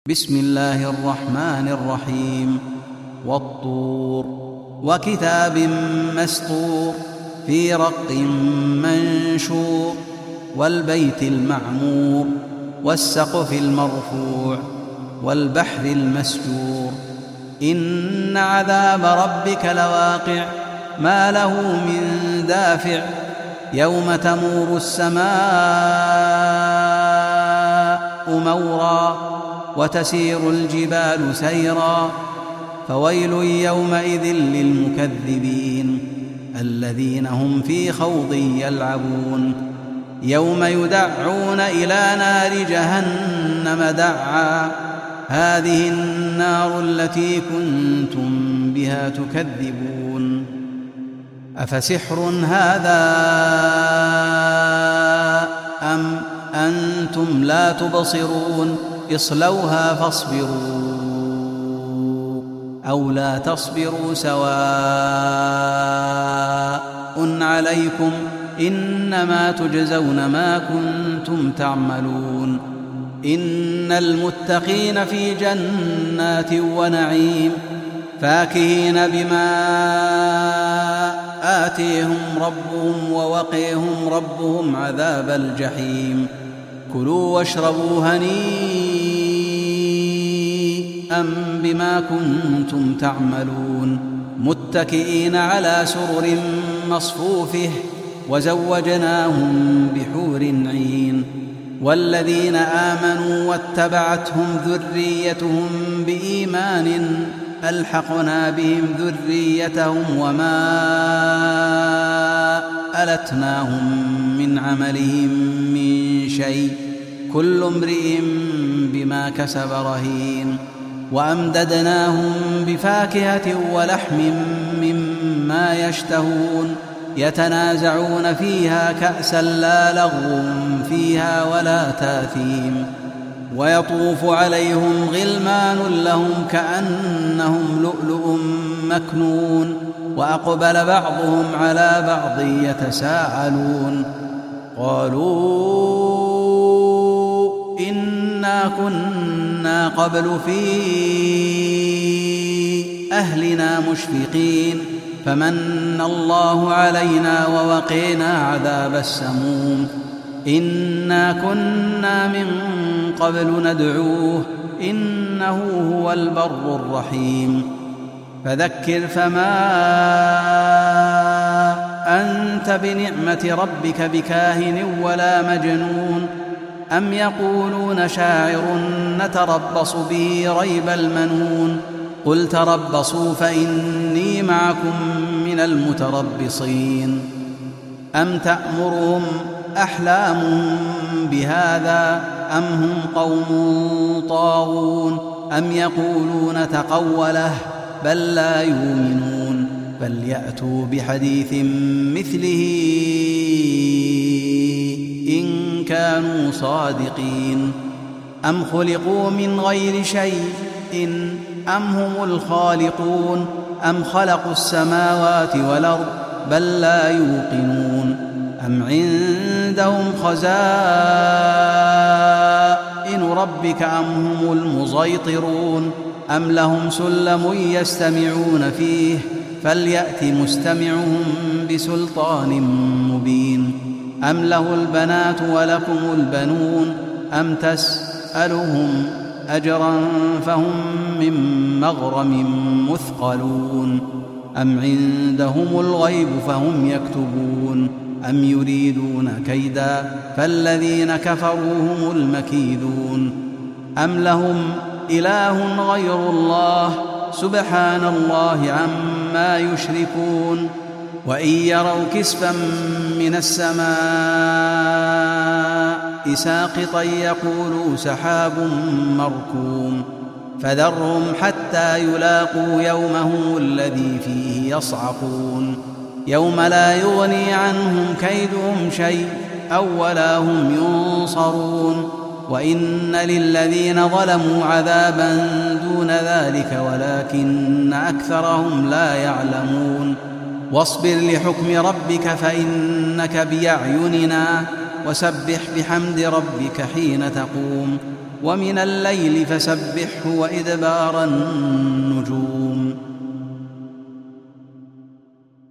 بسم الله الرحمن الرحيم. والطور وكتاب مسطور في رق منشور والبيت المعمور والسقف المرفوع والبحر المسجور إن عذاب ربك لواقع ما له من دافع يوم تمور السماء مورا وتسير الجبال سيرا فويل يومئذ للمكذبين الذين هم في خوض يلعبون يوم يدعون إلى نار جهنم دعا هذه النار التي كنتم بها تكذبون أفسحر هذا أم أنتم لا تبصرون اصلوها فاصبروا أو لا تصبروا سواء عليكم إنما تجزون ما كنتم تعملون إن المتقين في جنات ونعيم فاكهين بما آتيهم ربهم ووقيهم ربهم عذاب الجحيم كلوا واشربوا هنيئا بما كنتم تعملون متكئين على سرر مصفوفه وزوجناهم بحور عين والذين آمنوا واتبعتهم ذريتهم بإيمان ألحقنا بهم ذريتهم وما ألتناهم من عملهم من شيء كل امرئ بما كسب رهين وأمددناهم بفاكهة ولحم مما يشتهون يتنازعون فيها كأسا لا لغو فيها ولا تاثيم ويطوف عليهم غلمان لهم كأنهم لؤلؤ مكنون وأقبل بعضهم على بعض يتساءلون قالوا إنا كنا قبل في أهلنا مشفقين فمن الله علينا ووقينا عذاب السموم إنا كنا من قبل ندعوه إنه هو البر الرحيم فذكر فما أنت بنعمة ربك بكاهن ولا مجنون أم يقولون شاعر نتربص به ريب المنون قل تربصوا فإني معكم من المتربصين أم تأمرهم أحلامهم بهذا أم هم قوم طاغون أم يقولون تقوله بل لا يؤمنون فليأتوا بحديث مثله إن كانوا صادقين أم خلقوا من غير شيء أم هم الخالقون أم خلقوا السماوات والأرض بل لا يوقنون أم عندهم خزائن ربك أم هم المسيطرون أم لهم سلم يستمعون فيه فليأت مستمعهم بسلطان مبين أم له البنات ولكم البنون أم تسألهم أجرا فهم من مغرم مثقلون أم عندهم الغيب فهم يكتبون أم يريدون كيدا فالذين كفروا هم المكيدون أم لهم إله غير الله سبحان الله عما يشركون وإن يروا كسفا من السماء ساقطا يقولوا سحاب مركوم فذرهم حتى يلاقوا يومهم الذي فيه يصعقون يوم لا يغني عنهم كيدهم شيء أو ولا هم ينصرون وإن للذين ظلموا عذابا دون ذلك ولكن أكثرهم لا يعلمون واصبر لحكم ربك فإنك بأعيننا وسبح بحمد ربك حين تقوم ومن الليل فسبحه وإدبار النجوم